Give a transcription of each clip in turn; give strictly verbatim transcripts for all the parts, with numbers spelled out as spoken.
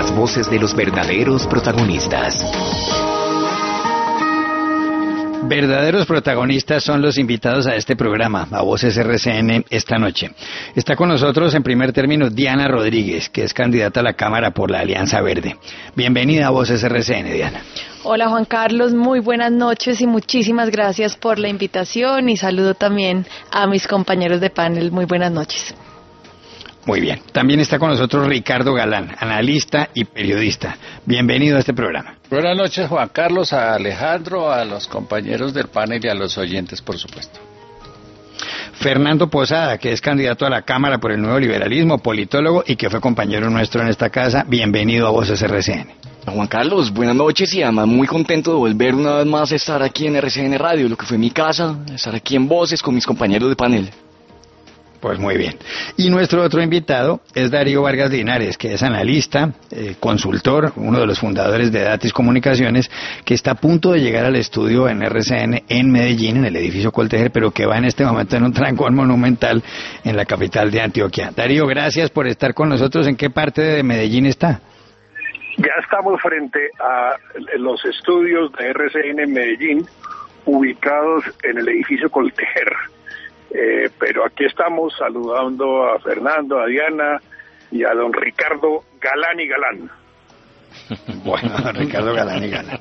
las voces de los verdaderos protagonistas. Verdaderos protagonistas son los invitados a este programa, a Voces R C N, esta noche. Está con nosotros en primer término Diana Rodríguez, que es candidata a la Cámara por la Alianza Verde. Bienvenida a Voces R C N, Diana. Hola Juan Carlos, muy buenas noches y muchísimas gracias por la invitación y saludo también a mis compañeros de panel. Muy buenas noches. Muy bien. También está con nosotros Ricardo Galán, analista y periodista. Bienvenido a este programa. Buenas noches, Juan Carlos, a Alejandro, a los compañeros del panel y a los oyentes, por supuesto. Fernando Posada, que es candidato a la Cámara por el Nuevo Liberalismo, politólogo y que fue compañero nuestro en esta casa. Bienvenido a Voces R C N. Juan Carlos, buenas noches y además muy contento de volver una vez más a estar aquí en R C N Radio, lo que fue mi casa, estar aquí en Voces con mis compañeros de panel. Pues muy bien. Y nuestro otro invitado es Darío Vargas Linares, que es analista, eh, consultor, uno de los fundadores de Datis Comunicaciones, que está a punto de llegar al estudio en R C N en Medellín, en el edificio Coltejer, pero que va en este momento en un trancón monumental en la capital de Antioquia. Darío, gracias por estar con nosotros. ¿En qué parte de Medellín está? Ya estamos frente a los estudios de R C N en Medellín, ubicados en el edificio Coltejer. Eh, pero aquí estamos saludando a Fernando, a Diana y a don Ricardo Galán y Galán. Bueno, don Ricardo Galán y Galán.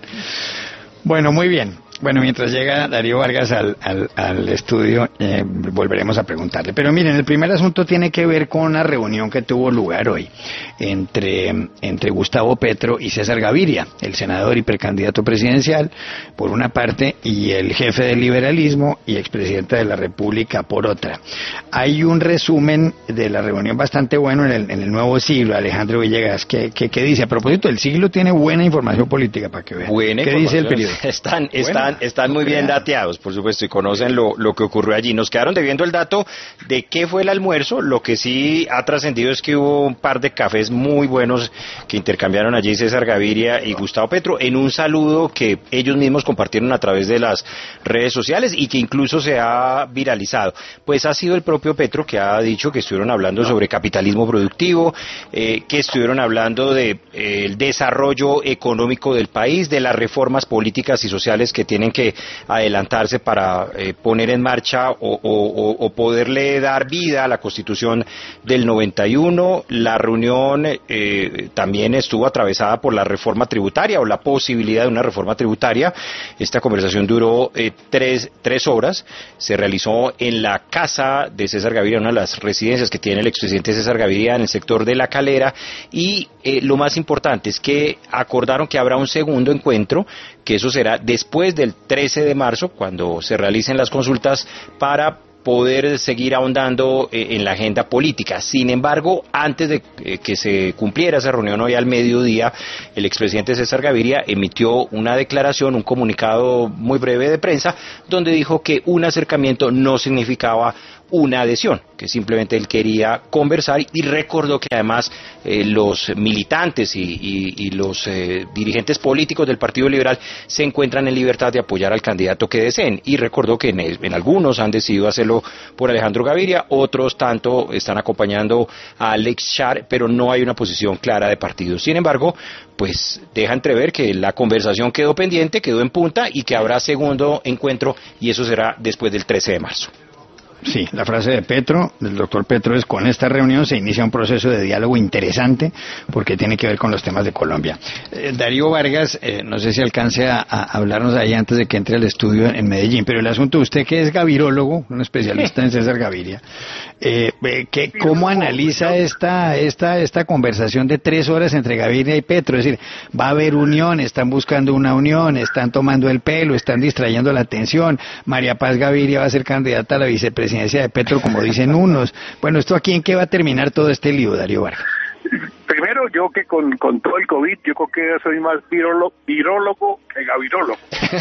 Bueno, muy bien. Bueno, mientras llega Darío Vargas al, al, al estudio, eh, volveremos a preguntarle. Pero miren, el primer asunto tiene que ver con una reunión que tuvo lugar hoy entre, entre Gustavo Petro y César Gaviria, el senador y precandidato presidencial, por una parte, y el jefe del liberalismo y expresidente de la República, por otra. Hay un resumen de la reunión bastante bueno en el, en el Nuevo Siglo, Alejandro Villegas, que, que, que dice, a propósito, el Siglo tiene buena información política, para que vean. Buena ¿Qué dice el periódico? Están, están Están, están muy bien dateados, por supuesto, y conocen lo, lo que ocurrió allí. Nos quedaron debiendo el dato de qué fue el almuerzo. Lo que sí ha trascendido es que hubo un par de cafés muy buenos que intercambiaron allí César Gaviria y Gustavo Petro en un saludo que ellos mismos compartieron a través de las redes sociales y que incluso se ha viralizado. Pues ha sido el propio Petro que ha dicho que estuvieron hablando sobre capitalismo productivo, eh, que estuvieron hablando de eh, el desarrollo económico del país, de las reformas políticas y sociales que tienen que adelantarse para eh, poner en marcha o, o, o poderle dar vida a la Constitución del noventa y uno. La reunión eh, también estuvo atravesada por la reforma tributaria o la posibilidad de una reforma tributaria. Esta conversación duró eh, tres, tres horas. Se realizó en la casa de César Gaviria, una de las residencias que tiene el expresidente César Gaviria en el sector de La Calera, y eh, lo más importante es que acordaron que habrá un segundo encuentro, que eso será después del trece de marzo, cuando se realicen las consultas, para poder seguir ahondando eh, en la agenda política. Sin embargo, antes de eh, que se cumpliera esa reunión hoy al mediodía, el expresidente César Gaviria emitió una declaración, un comunicado muy breve de prensa, donde dijo que un acercamiento no significaba una adhesión, que simplemente él quería conversar, y recordó que además eh, los militantes y, y, y los eh, dirigentes políticos del Partido Liberal se encuentran en libertad de apoyar al candidato que deseen, y recordó que en, en algunos han decidido hacerlo por Alejandro Gaviria, otros tanto están acompañando a Alex Char, pero no hay una posición clara de partido. Sin embargo, pues deja entrever que la conversación quedó pendiente, quedó en punta, y que habrá segundo encuentro, y eso será después del trece de marzo. Sí, la frase de Petro, del doctor Petro, es: con esta reunión se inicia un proceso de diálogo interesante porque tiene que ver con los temas de Colombia. Eh, Darío Vargas, eh, no sé si alcance a, a hablarnos ahí antes de que entre al estudio en Medellín, pero el asunto, usted que es gavirólogo, un especialista en César Gaviria, eh, que, ¿cómo analiza esta, esta, esta conversación de tres horas entre Gaviria y Petro? Es decir, va a haber unión, están buscando una unión, están tomando el pelo, están distrayendo la atención, María Paz Gaviria va a ser candidata a la vicepresidencia de Petro, como dicen unos. Bueno, ¿esto aquí en qué va a terminar todo este lío, Darío Vargas? Primero, yo que con, con todo el COVID, yo creo que soy más virólogo, virólogo que gavirólogo.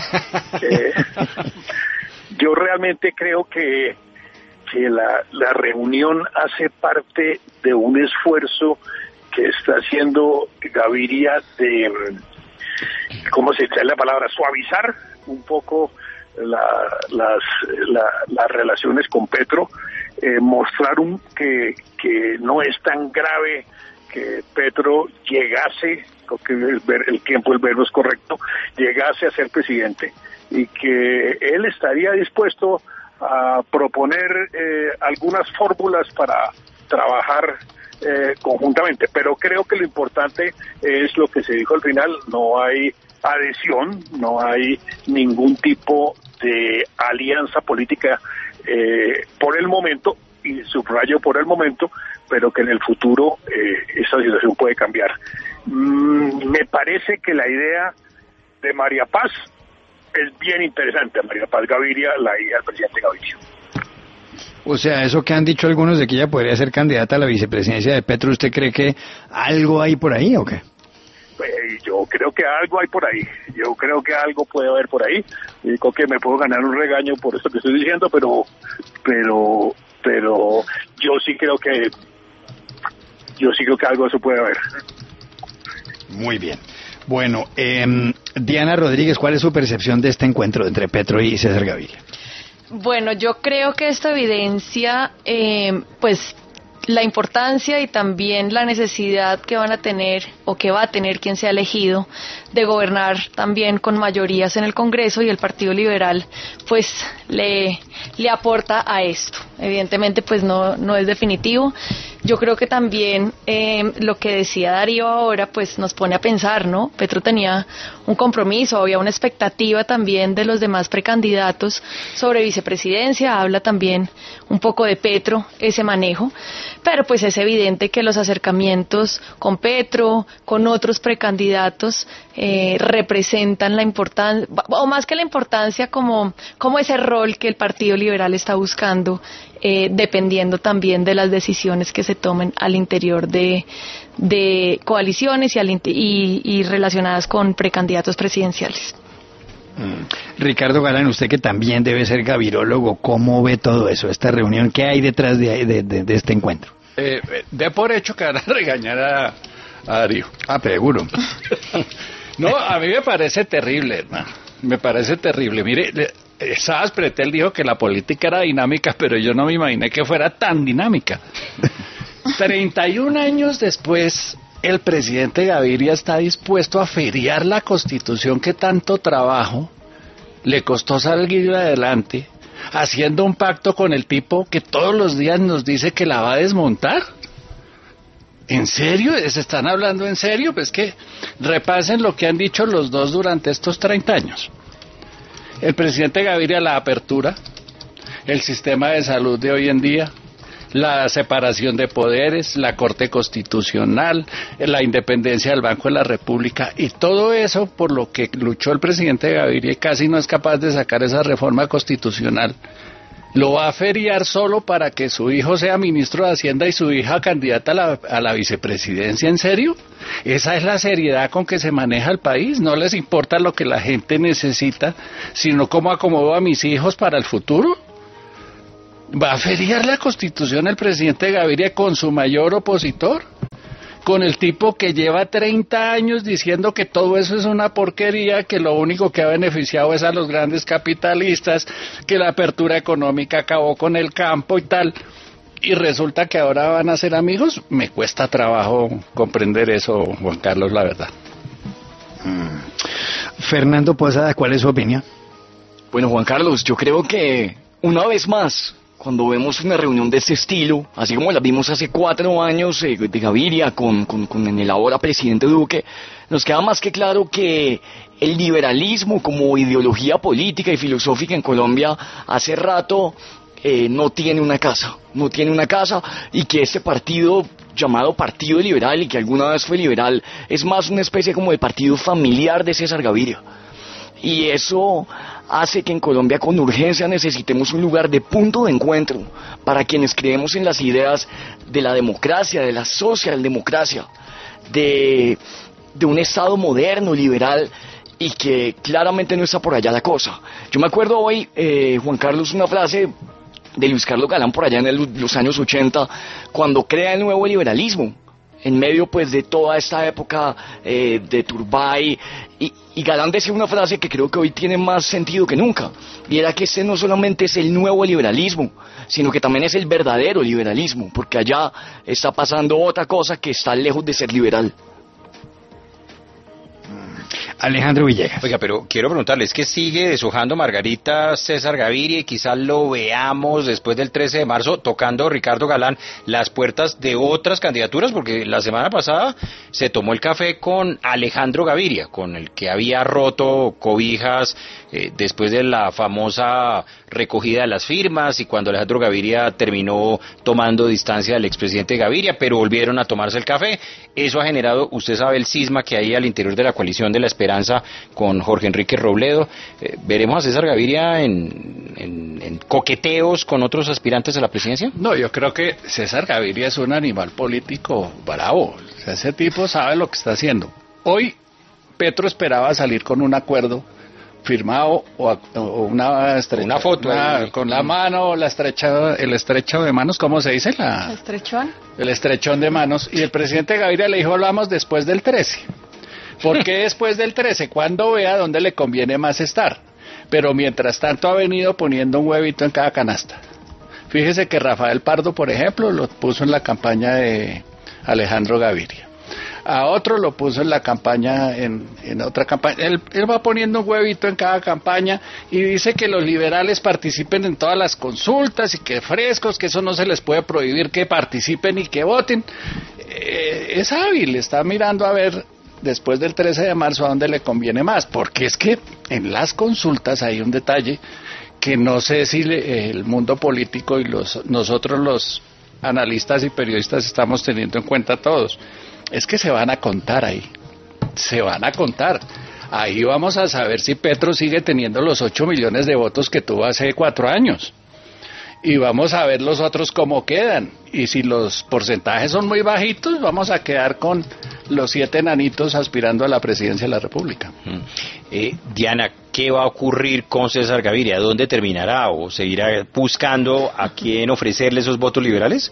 eh, yo realmente creo que, que la, la reunión hace parte de un esfuerzo que está haciendo Gaviria de, ¿cómo se dice la palabra? Suavizar un poco La, las, la, las relaciones con Petro, eh, mostrar un, que, que no es tan grave, que Petro llegase, creo que el, el tiempo, el verbo es correcto, llegase a ser presidente y que él estaría dispuesto a proponer eh, algunas fórmulas para trabajar eh, conjuntamente, pero creo que lo importante es lo que se dijo al final, no hay adhesión, no hay ningún tipo de alianza política eh, por el momento, y subrayo por el momento, pero que en el futuro eh, esa situación puede cambiar. Mm, me parece que la idea de María Paz es bien interesante, María Paz Gaviria, la hija del presidente Gaviria. O sea, eso que han dicho algunos de que ella podría ser candidata a la vicepresidencia de Petro, ¿usted cree que algo hay por ahí o qué? Eh, yo creo que algo hay por ahí, yo creo que algo puede haber por ahí, y creo que me puedo ganar un regaño por esto que estoy diciendo, pero pero pero yo sí creo que yo sí creo que algo se puede haber. Muy bien. Bueno, eh, Diana Rodríguez, ¿cuál es su percepción de este encuentro entre Petro y César Gaviria? Bueno, yo creo que esto evidencia, eh, pues, la importancia y también la necesidad que van a tener o que va a tener quien sea elegido de gobernar también con mayorías en el Congreso, y el Partido Liberal pues le, le aporta a esto. Evidentemente pues no, no es definitivo. Yo creo que también eh, lo que decía Darío ahora pues nos pone a pensar, ¿no? Petro tenía un compromiso, había una expectativa también de los demás precandidatos sobre vicepresidencia, habla también un poco de Petro, ese manejo, pero pues es evidente que los acercamientos con Petro, con otros precandidatos, eh, representan la importancia, o más que la importancia, como, como ese rol que el Partido Liberal está buscando, eh, dependiendo también de las decisiones que se tomen al interior de, de coaliciones y, al, y, y relacionadas con precandidatos presidenciales. Mm. Ricardo Galán, usted que también debe ser gavirólogo, ¿cómo ve todo eso, esta reunión? ¿Qué hay detrás de, de, de, de este encuentro? Eh, de por hecho que van a regañar a, a Darío. Ah, pero seguro. No, a mí me parece terrible, hermano. Me parece terrible. Mire, Saas Pretel dijo que la política era dinámica, pero yo no me imaginé que fuera tan dinámica. treinta y un años después, el presidente Gaviria está dispuesto a feriar la Constitución que tanto trabajo le costó salir adelante, haciendo un pacto con el tipo que todos los días nos dice que la va a desmontar. ¿En serio? ¿Se están hablando en serio? Pues que repasen lo que han dicho los dos durante estos treinta años. El presidente Gaviria, la apertura, el sistema de salud de hoy en día, la separación de poderes, la Corte Constitucional, la independencia del Banco de la República, y todo eso por lo que luchó el presidente Gaviria y casi no es capaz de sacar esa reforma constitucional. ¿Lo va a feriar solo para que su hijo sea ministro de Hacienda y su hija candidata a la, a la vicepresidencia? ¿En serio? ¿Esa es la seriedad con que se maneja el país? ¿No les importa lo que la gente necesita, sino cómo acomodo a mis hijos para el futuro? ¿Va a feriar la Constitución el presidente Gaviria con su mayor opositor? Con el tipo que lleva treinta años diciendo que todo eso es una porquería, que lo único que ha beneficiado es a los grandes capitalistas, que la apertura económica acabó con el campo y tal, y resulta que ahora van a ser amigos. Me cuesta trabajo comprender eso, Juan Carlos, la verdad. Mm. Fernando Posada, ¿cuál es su opinión? Bueno, Juan Carlos, yo creo que una vez más, cuando vemos una reunión de este estilo, así como la vimos hace cuatro años eh, de Gaviria con, con, con el ahora presidente Duque, nos queda más que claro que el liberalismo como ideología política y filosófica en Colombia hace rato eh, no tiene una casa, no tiene una casa, y que este partido llamado Partido Liberal, y que alguna vez fue liberal, es más una especie como de partido familiar de César Gaviria. Y eso hace que en Colombia con urgencia necesitemos un lugar de punto de encuentro para quienes creemos en las ideas de la democracia, de la socialdemocracia, de, de un Estado moderno, liberal, y que claramente no está por allá la cosa. Yo me acuerdo hoy, eh, Juan Carlos, una frase de Luis Carlos Galán por allá en el, los años ochenta, cuando crea el nuevo liberalismo. en medio pues de toda esta época eh, de Turbay, y, y Galán decía una frase que creo que hoy tiene más sentido que nunca, y era que este no solamente es el nuevo liberalismo, sino que también es el verdadero liberalismo, porque allá está pasando otra cosa que está lejos de ser liberal. Alejandro Villegas. Oiga, pero quiero preguntarle, ¿es que sigue deshojando Margarita César Gaviria y quizás lo veamos después del trece de marzo tocando Ricardo Galán las puertas de otras candidaturas? Porque la semana pasada se tomó el café con Alejandro Gaviria, con el que había roto cobijas eh, después de la famosa recogida de las firmas y cuando Alejandro Gaviria terminó tomando distancia del expresidente Gaviria, pero volvieron a tomarse el café. Eso ha generado, usted sabe, el cisma que hay al interior de la coalición de la Esperanza con Jorge Enrique Robledo. Eh, ¿Veremos a César Gaviria en, en, en coqueteos con otros aspirantes a la presidencia? No, yo creo que César Gaviria es un animal político bravo. O sea, ese tipo sabe lo que está haciendo. Hoy Petro esperaba salir con un acuerdo firmado o, o una estrecha, una foto una, ahí. con la mano, la estrecha, el estrecho de manos, ¿cómo se dice? La, ¿Estrechón? El estrechón de manos. Y el presidente Gaviria le dijo, hablamos después del trece. ¿Por qué después del trece? Cuando vea dónde le conviene más estar. Pero mientras tanto ha venido poniendo un huevito en cada canasta. Fíjese que Rafael Pardo, por ejemplo, lo puso en la campaña de Alejandro Gaviria. A otro lo puso en la campaña, en, en otra campaña. Él, él va poniendo un huevito en cada campaña y dice que los liberales participen en todas las consultas y que frescos, que eso no se les puede prohibir que participen y que voten. Eh, es hábil, está mirando a ver después del trece de marzo a dónde le conviene más, porque es que en las consultas hay un detalle que no sé si le, el mundo político y los nosotros los analistas y periodistas estamos teniendo en cuenta todos. Es que se van a contar ahí, se van a contar. Ahí vamos a saber si Petro sigue teniendo los ocho millones de votos que tuvo hace cuatro años. Y vamos a ver los otros cómo quedan. Y si los porcentajes son muy bajitos, vamos a quedar con los siete enanitos aspirando a la presidencia de la República. Eh, Diana, ¿qué va a ocurrir con César Gaviria? ¿Dónde terminará? ¿O seguirá buscando a quién ofrecerle esos votos liberales?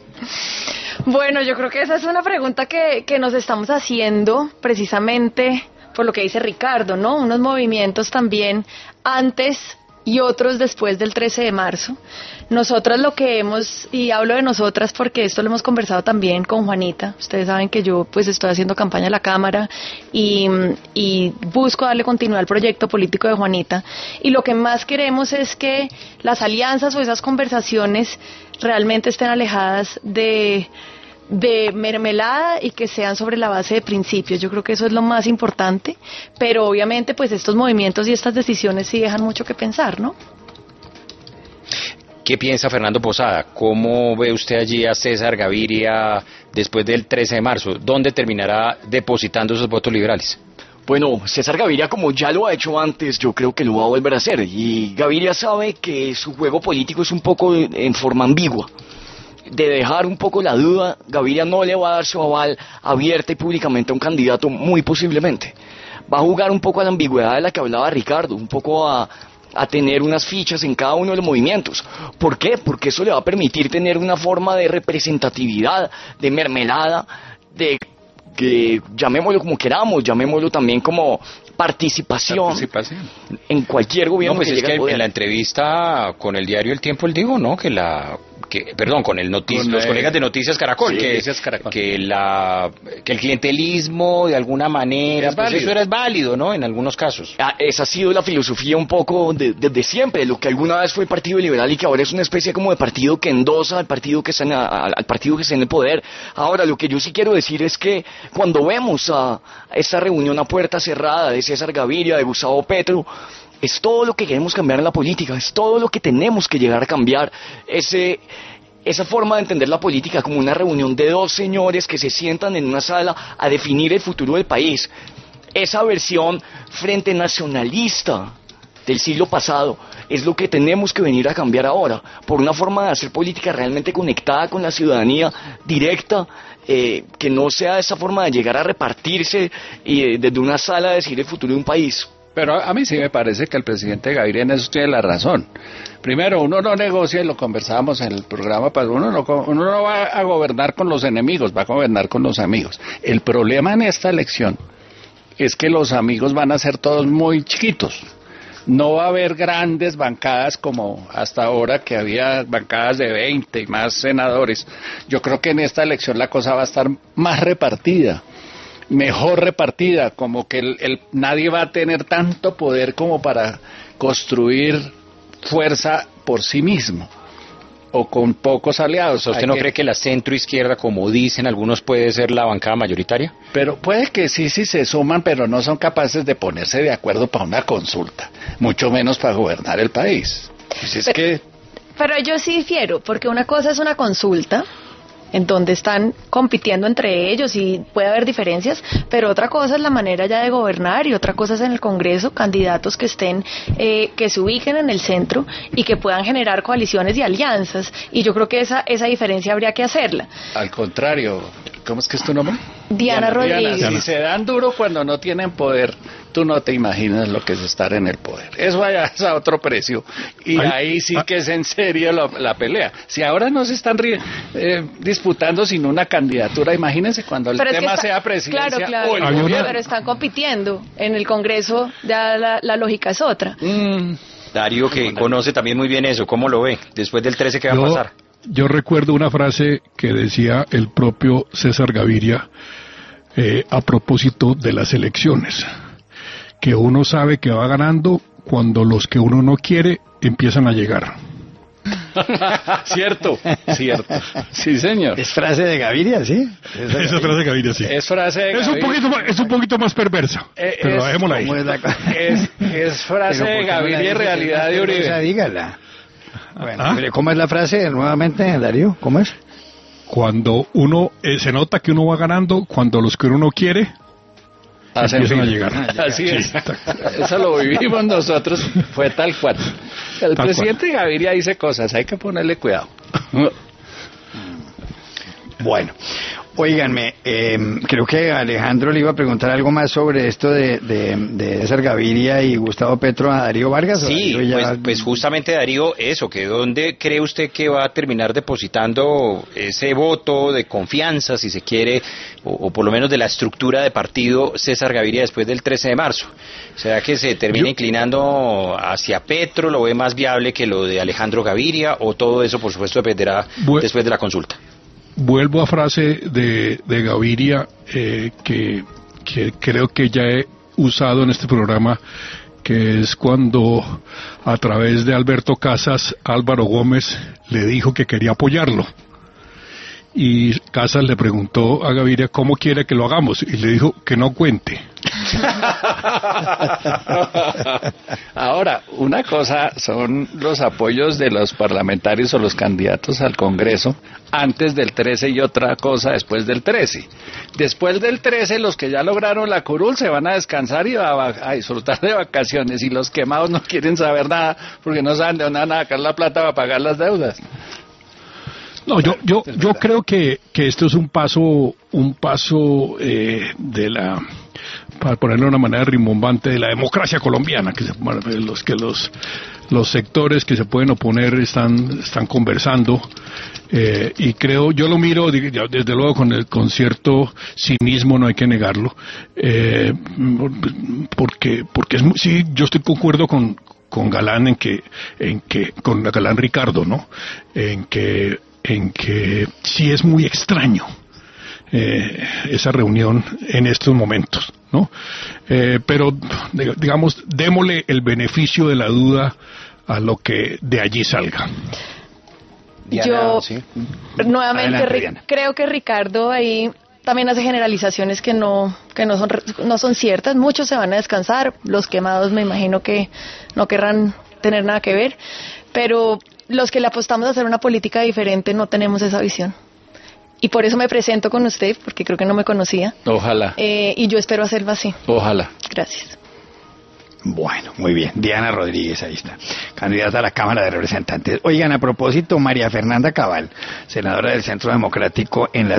Bueno, yo creo que esa es una pregunta que, que nos estamos haciendo precisamente por lo que dice Ricardo, ¿no? Unos movimientos también antes y otros después del trece de marzo. Nosotras lo que hemos, y hablo de nosotras porque esto lo hemos conversado también con Juanita, ustedes saben que yo pues estoy haciendo campaña a la Cámara y, y busco darle continuidad al proyecto político de Juanita, y lo que más queremos es que las alianzas o esas conversaciones realmente estén alejadas de de mermelada y que sean sobre la base de principios. Yo creo que eso es lo más importante, pero obviamente pues estos movimientos y estas decisiones sí dejan mucho que pensar, ¿no? ¿Qué piensa Fernando Posada? ¿Cómo ve usted allí a César Gaviria después del trece de marzo? ¿Dónde terminará depositando esos votos liberales? Bueno, César Gaviria, como ya lo ha hecho antes, yo creo que lo va a volver a hacer. Y Gaviria sabe que su juego político es un poco en forma ambigua. De dejar un poco la duda, Gaviria no le va a dar su aval abierta y públicamente a un candidato, muy posiblemente. Va a jugar un poco a la ambigüedad de la que hablaba Ricardo, un poco a, a tener unas fichas en cada uno de los movimientos. ¿Por qué? Porque eso le va a permitir tener una forma de representatividad, de mermelada, de que llamémoslo como queramos, llamémoslo también como participación, participación. en cualquier gobierno. No, pues que es llegue que al poder. en la entrevista con el diario El Tiempo él dijo, ¿no? Que la que perdón, con el notici- con los el, colegas de Noticias Caracol, sí, que, Noticias Caracol. que la que el clientelismo de alguna manera, Es pues válido. eso era válido, ¿no? En algunos casos. Ah, esa ha sido la filosofía un poco de- desde siempre, lo que alguna vez fue el Partido Liberal y que ahora es una especie como de partido que endosa al partido que está en, a- al partido que está en el poder. Ahora, lo que yo sí quiero decir es que cuando vemos a esta reunión a puerta cerrada de César Gaviria, de Gustavo Petro, es todo lo que queremos cambiar en la política, es todo lo que tenemos que llegar a cambiar. Ese... Esa forma de entender la política como una reunión de dos señores que se sientan en una sala a definir el futuro del país. Esa versión frente nacionalista del siglo pasado es lo que tenemos que venir a cambiar ahora, por una forma de hacer política realmente conectada con la ciudadanía, directa, eh, que no sea esa forma de llegar a repartirse y eh, desde una sala a decir el futuro de un país. Pero a mí sí me parece que el presidente Gaviria en eso tiene la razón. Primero, uno no negocia, y lo conversábamos en el programa, uno no, uno no va a gobernar con los enemigos, va a gobernar con los amigos. El problema en esta elección es que los amigos van a ser todos muy chiquitos. No va a haber grandes bancadas como hasta ahora, que había bancadas de veinte y más senadores. Yo creo que en esta elección la cosa va a estar más repartida, mejor repartida, como que el, el, nadie va a tener tanto poder como para construir fuerza por sí mismo, o con pocos aliados. ¿Usted no que... cree que la centro-izquierda, como dicen algunos, puede ser la bancada mayoritaria? Pero puede que sí, sí se suman, pero no son capaces de ponerse de acuerdo para una consulta, mucho menos para gobernar el país. Pues es pero, que... pero yo sí difiero, porque una cosa es una consulta, en donde están compitiendo entre ellos y puede haber diferencias, pero otra cosa es la manera ya de gobernar, y otra cosa es en el Congreso candidatos que estén, eh, que se ubiquen en el centro y que puedan generar coaliciones y alianzas, y yo creo que esa esa diferencia habría que hacerla. Al contrario, ¿cómo es que es tu nombre? Diana, Diana Rodríguez. Diana, si se dan duro cuando no tienen poder, tú no te imaginas lo que es estar en el poder. Eso allá es a otro precio. Y Ay, ahí sí que es en serio la, la pelea. Si ahora no se están eh, disputando sin una candidatura, imagínense cuando el pero tema está, sea presidencia claro, claro, o el gobierno. Pero están compitiendo. En el Congreso ya la, la lógica es otra. Mm. Darío, que conoce también muy bien eso, ¿cómo lo ve? Después del trece, ¿qué va yo, a pasar? Yo recuerdo una frase que decía el propio César Gaviria eh, a propósito de las elecciones, que uno sabe que va ganando cuando los que uno no quiere empiezan a llegar. Cierto, cierto. Sí, señor. Es frase de Gaviria, ¿sí? Esa, Esa frase de Gaviria, sí. Es frase de es Gaviria. Un poquito más, es un poquito más perversa, eh, pero es, dejémosla ahí. Es, es frase de Gaviria y realidad de Uribe. Dígala. Bueno, ¿Ah? ¿Cómo es la frase nuevamente, Darío? ¿Cómo es? Cuando uno, eh, se nota que uno va ganando, cuando los que uno no quiere empiezan a llegar. Así es. Sí. Eso lo vivimos nosotros, fue tal cual. El tal presidente cual. Gaviria dice cosas, hay que ponerle cuidado. Bueno, óiganme, eh, creo que Alejandro le iba a preguntar algo más sobre esto de, de, de César Gaviria y Gustavo Petro a Darío Vargas. Sí, Darío ya... pues, pues justamente, Darío, eso, que ¿dónde cree usted que va a terminar depositando ese voto de confianza, si se quiere, o, o por lo menos de la estructura de partido César Gaviria después del trece de marzo? ¿Será que se termina Yo... inclinando hacia Petro, lo ve más viable que lo de Alejandro Gaviria, o todo eso, por supuesto, dependerá Bu- después de la consulta? Vuelvo a frase de, de Gaviria eh, que, que creo que ya he usado en este programa, que es cuando a través de Alberto Casas, Álvaro Gómez le dijo que quería apoyarlo. Y Casas le preguntó a Gaviria cómo quiere que lo hagamos, y le dijo que no cuente. Ahora, una cosa son los apoyos de los parlamentarios o los candidatos al Congreso antes del trece y otra cosa después del trece. Después del trece, los que ya lograron la curul se van a descansar y a, a disfrutar de vacaciones, y los quemados no quieren saber nada porque no saben de dónde van a sacar la plata para pagar las deudas. No, yo yo yo creo que que esto es un paso un paso eh, de la, para ponerlo de una manera rimbombante, de la democracia colombiana, que se, los que los los sectores que se pueden oponer están están conversando, eh, y creo, yo lo miro desde luego con el con cierto cinismo, no hay que negarlo, eh, porque porque es sí, yo estoy concuerdo con con Galán en que en que con Galán Ricardo, ¿no? En que en que sí es muy extraño eh, esa reunión en estos momentos, ¿no? Eh, pero, digamos, démosle el beneficio de la duda a lo que de allí salga. Diana, Yo, ¿sí? nuevamente, Adelante, Ri- creo que Ricardo ahí también hace generalizaciones que no que no son no son ciertas. Muchos se van a descansar, los quemados me imagino que no querrán tener nada que ver, pero los que le apostamos a hacer una política diferente no tenemos esa visión. Y por eso me presento con usted, porque creo que no me conocía. Ojalá. Eh, y yo espero hacerlo así. Ojalá. Gracias. Bueno, muy bien. Diana Rodríguez, ahí está, candidata a la Cámara de Representantes. Oigan, a propósito, María Fernanda Cabal, senadora del Centro Democrático en la